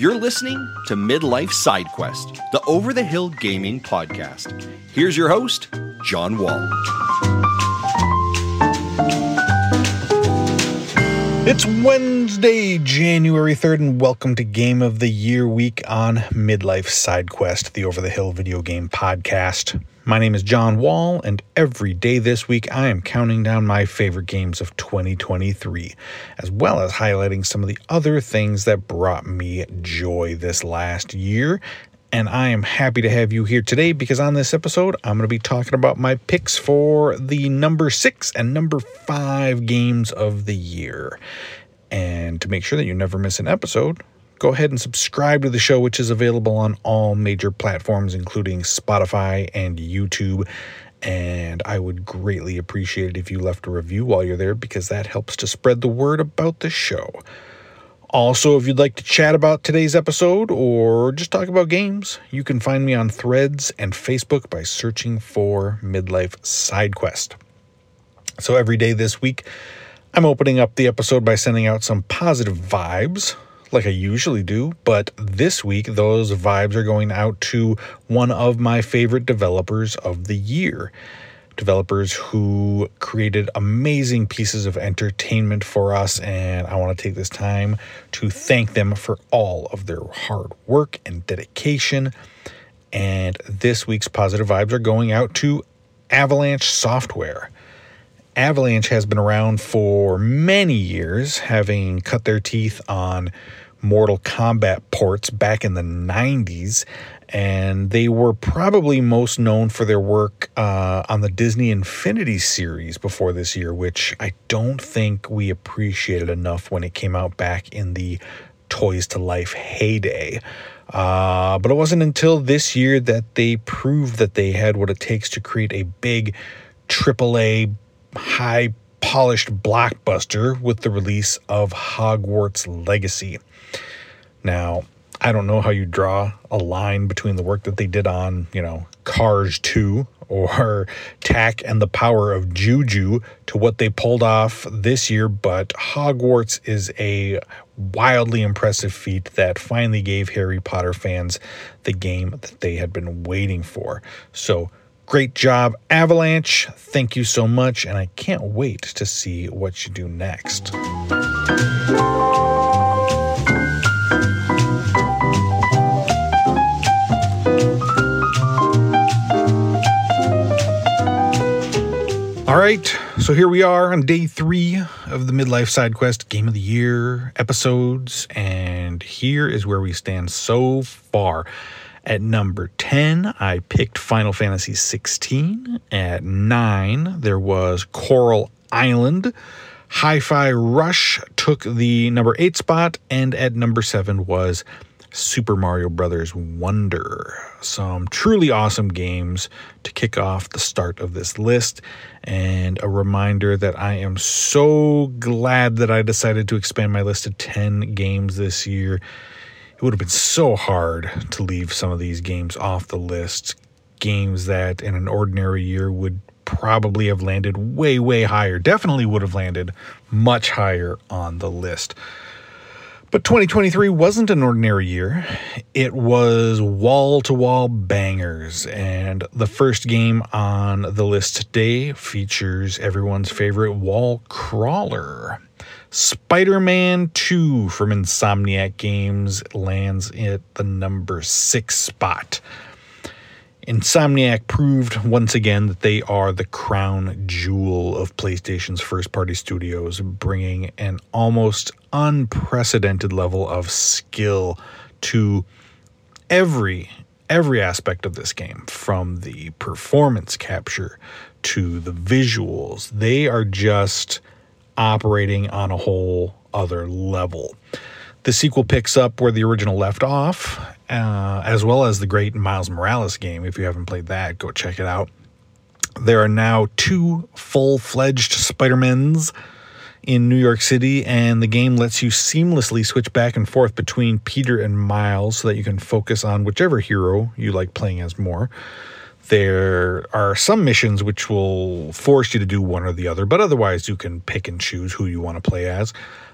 You're listening to Midlife Side Quest, the Over the Hill Gaming Podcast. Here's your host, John Wall. It's Wednesday, January 3rd, and welcome to Game of the Year week on Midlife Side Quest, the Over the Hill video game podcast. My name is John Wall, and every day this week I am counting down my favorite games of 2023, as well as highlighting some of the other things that brought me joy this last year. And I am happy to have you here today because on this episode, I'm going to be talking about my picks for the number 6 and number 5 games of the year. And to make sure that you never miss an episode, go ahead and subscribe to the show, which is available on all major platforms, including Spotify and YouTube. And I would greatly appreciate it if you left a review while you're there because that helps to spread the word about the show. Also, if you'd like to chat about today's episode or just talk about games, you can find me on Threads and Facebook by searching for Midlife Side Quest. So every day this week, I'm opening up the episode by sending out some positive vibes, like I usually do, but this week, those vibes are going out to one of my favorite developers of the year. Developers who created amazing pieces of entertainment for us, and I want to take this time to thank them for all of their hard work and dedication. And this week's positive vibes are going out to Avalanche Software. Avalanche has been around for many years, having cut their teeth on Mortal Kombat ports back in the 90s, and they were probably most known for their work on the Disney Infinity series before this year, which I don't think we appreciated enough when it came out back in the Toys to Life heyday. But it wasn't until this year that they proved that they had what it takes to create a big AAA, high-polished blockbuster with the release of Hogwarts Legacy. Now, I don't know how you draw a line between the work that they did on, Cars 2 or Tak and the Power of Juju to what they pulled off this year, but Hogwarts is a wildly impressive feat that finally gave Harry Potter fans the game that they had been waiting for. So, great job, Avalanche. Thank you so much, and I can't wait to see what you do next. All right, so here we are on day 3 of the Midlife Side Quest Game of the Year episodes, and here is where we stand so far. At number 10, I picked Final Fantasy XVI. At 9, there was Coral Island. Hi-Fi Rush took the number 8 spot, and at number 7 was Super Mario Bros. Wonder. Some truly awesome games to kick off the start of this list, and a reminder that I am so glad that I decided to expand my list to 10 games this year. It would have been so hard to leave some of these games off the list, games that in an ordinary year would probably have landed way, way higher, definitely would have landed much higher on the list. But 2023 wasn't an ordinary year. It was wall-to-wall bangers, and the first game on the list today features everyone's favorite wall crawler. Spider-Man 2 from Insomniac Games lands at the number 6 spot. Insomniac proved once again that they are the crown jewel of PlayStation's first-party studios, bringing an almost unprecedented level of skill to every aspect of this game, from the performance capture to the visuals. They are just operating on a whole other level. The sequel picks up where the original left off, as well as the great Miles Morales game. If you haven't played that, go check it out. There are now 2 full-fledged Spider-Mans in New York City, and the game lets you seamlessly switch back and forth between Peter and Miles so that you can focus on whichever hero you like playing as more. There are some missions which will force you to do one or the other, but otherwise you can pick and choose who you want to play as.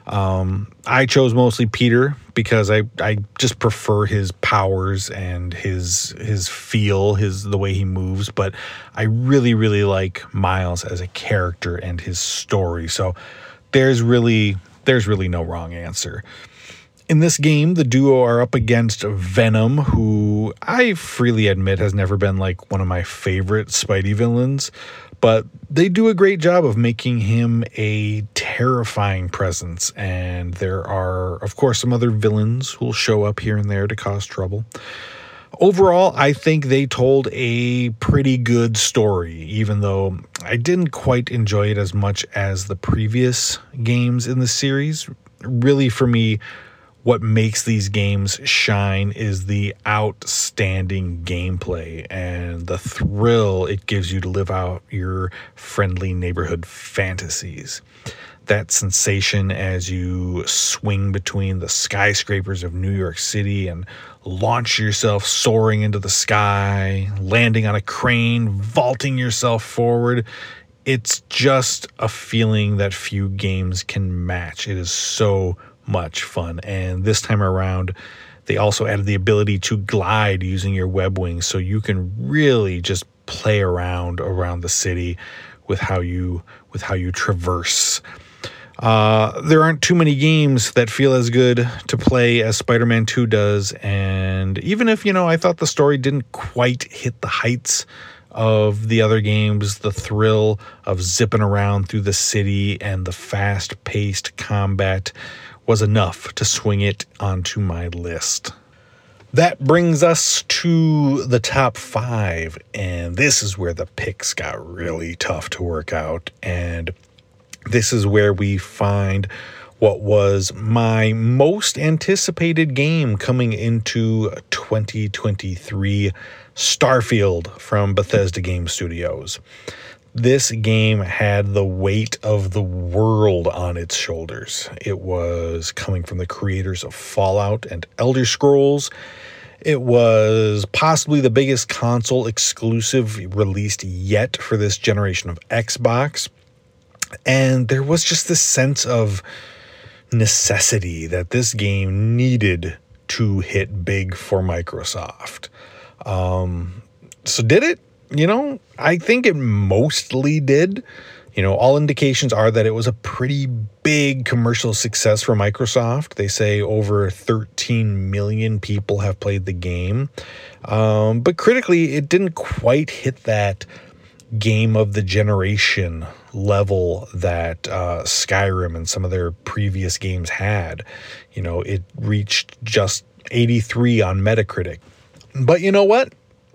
I chose mostly Peter because I just prefer his powers and his feel, the way he moves, but I really, really like Miles as a character and his story. So there's really no wrong answer. In this game, the duo are up against Venom, who I freely admit has never been like one of my favorite Spidey villains, but they do a great job of making him a terrifying presence, and there are, of course, some other villains who will show up here and there to cause trouble. Overall, I think they told a pretty good story, even though I didn't quite enjoy it as much as the previous games in the series. Really, for me, what makes these games shine is the outstanding gameplay and the thrill it gives you to live out your friendly neighborhood fantasies. That sensation as you swing between the skyscrapers of New York City and launch yourself soaring into the sky, landing on a crane, vaulting yourself forward. It's just a feeling that few games can match. It is so much fun. And this time around, they also added the ability to glide using your web wings, so you can really just play around the city with how you traverse. There aren't too many games that feel as good to play as Spider-Man 2 does, and even if, I thought the story didn't quite hit the heights of the other games, the thrill of zipping around through the city and the fast-paced combat was enough to swing it onto my list. That brings us to the top 5, and this is where the picks got really tough to work out, and this is where we find what was my most anticipated game coming into 2023, Starfield from Bethesda Game Studios. This game had the weight of the world on its shoulders. It was coming from the creators of Fallout and Elder Scrolls. It was possibly the biggest console exclusive released yet for this generation of Xbox. And there was just this sense of necessity that this game needed to hit big for Microsoft. So did it? I think it mostly did. All indications are that it was a pretty big commercial success for Microsoft. They say over 13 million people have played the game. But critically, it didn't quite hit that game of the generation level that Skyrim and some of their previous games had. It reached just 83 on Metacritic. But you know what?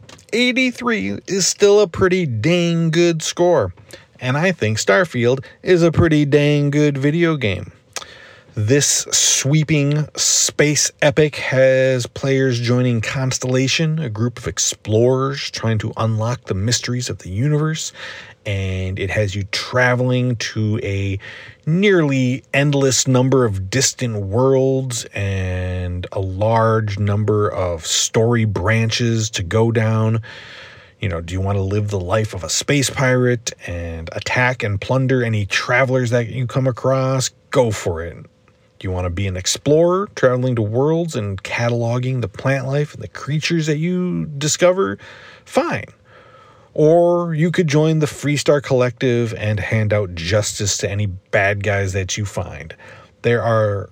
83 is still a pretty dang good score. And I think Starfield is a pretty dang good video game. This sweeping space epic has players joining Constellation, a group of explorers trying to unlock the mysteries of the universe. And it has you traveling to a nearly endless number of distant worlds and a large number of story branches to go down. Do you want to live the life of a space pirate and attack and plunder any travelers that you come across? Go for it. Do you want to be an explorer, traveling to worlds and cataloging the plant life and the creatures that you discover? Fine. Or you could join the Freestar Collective and hand out justice to any bad guys that you find. There's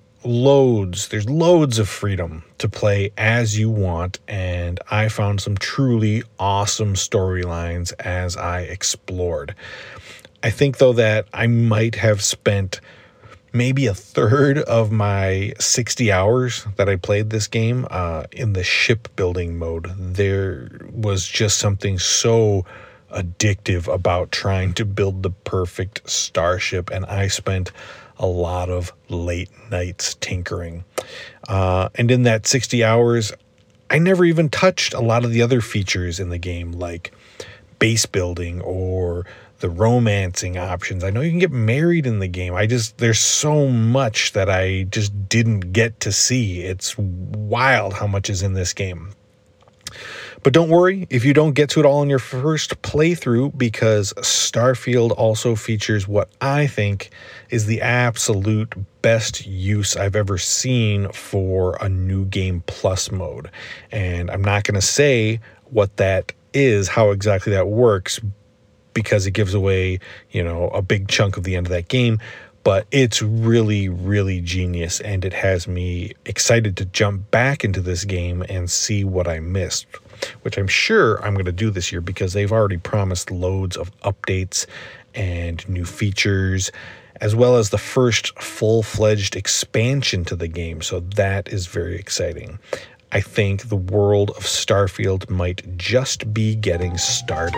loads of freedom to play as you want, and I found some truly awesome storylines as I explored. I think, though, that I might have spent maybe a third of my 60 hours that I played this game in the shipbuilding mode. There was just something so addictive about trying to build the perfect starship, and I spent a lot of late nights tinkering. And in that 60 hours, I never even touched a lot of the other features in the game, like base building or the romancing options. I know you can get married in the game. There's so much that I just didn't get to see. It's wild how much is in this game. But don't worry if you don't get to it all in your first playthrough, because Starfield also features what I think is the absolute best use I've ever seen for a new game plus mode. And I'm not going to say what that is, how exactly that works, because it gives away, a big chunk of the end of that game. But it's really, really genius, and it has me excited to jump back into this game and see what I missed, which I'm sure I'm going to do this year because they've already promised loads of updates and new features, as well as the first full-fledged expansion to the game. So that is very exciting. I think the world of Starfield might just be getting started.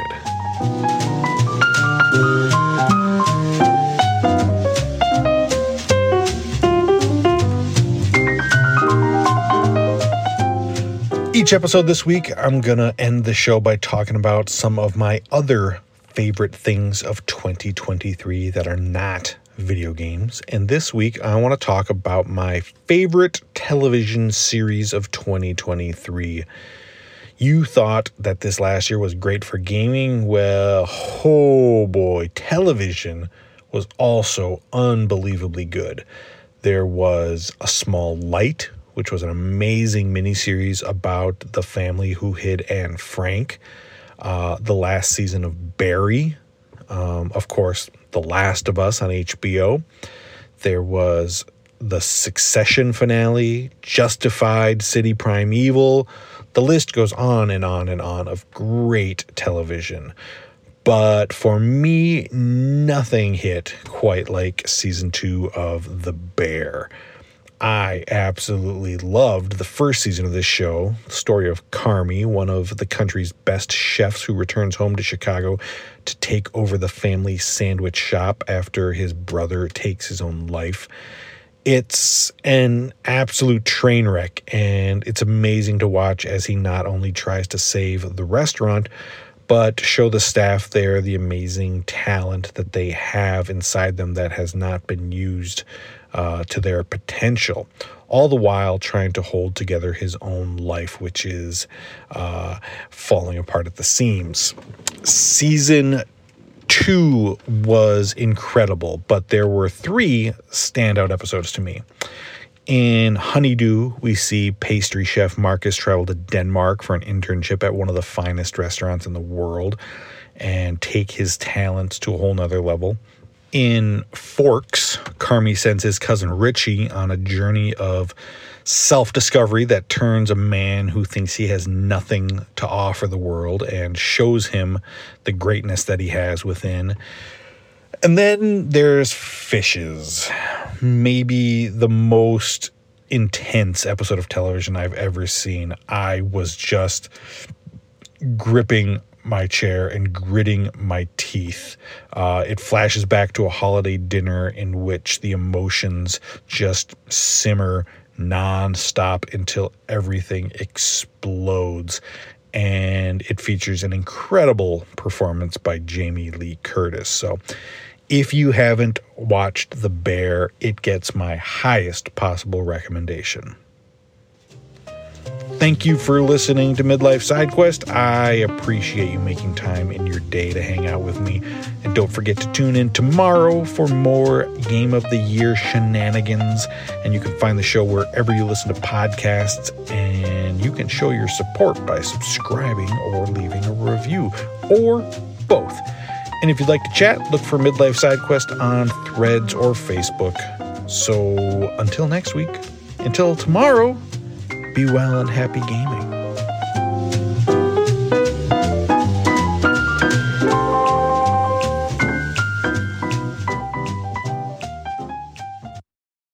Each episode this week, I'm going to end the show by talking about some of my other favorite things of 2023 that are not video games. And this week, I want to talk about my favorite television series of 2023. You thought that this last year was great for gaming? Well, oh boy, television was also unbelievably good. There was A Small Light, which was an amazing miniseries about the family who hid Anne Frank. The last season of Barry. Of course, The Last of Us on HBO. There was the Succession finale, Justified, City Primeval. The list goes on and on and on of great television. But for me, nothing hit quite like season 2 of The Bear. I absolutely loved the first season of this show, the story of Carmy, one of the country's best chefs who returns home to Chicago to take over the family sandwich shop after his brother takes his own life. It's an absolute train wreck, and it's amazing to watch as he not only tries to save the restaurant, but show the staff there the amazing talent that they have inside them that has not been used to their potential, all the while trying to hold together his own life, which is falling apart at the seams. Season 2 was incredible, but there were 3 standout episodes to me. In Honeydew, we see pastry chef Marcus travel to Denmark for an internship at one of the finest restaurants in the world and take his talents to a whole nother level. In Forks, Carmy sends his cousin Richie on a journey of self-discovery that turns a man who thinks he has nothing to offer the world and shows him the greatness that he has within. And then there's Fishes, maybe the most intense episode of television I've ever seen. I was just gripping my chair and gritting my teeth. It flashes back to a holiday dinner in which the emotions just simmer nonstop until everything explodes. And it features an incredible performance by Jamie Lee Curtis. So if you haven't watched The Bear, it gets my highest possible recommendation. Thank you for listening to Midlife SideQuest. I appreciate you making time in your day to hang out with me. And don't forget to tune in tomorrow for more Game of the Year shenanigans. And you can find the show wherever you listen to podcasts. And you can show your support by subscribing or leaving a review, or both. And if you'd like to chat, look for Midlife SideQuest on Threads or Facebook. So until next week, until tomorrow, be well and happy gaming.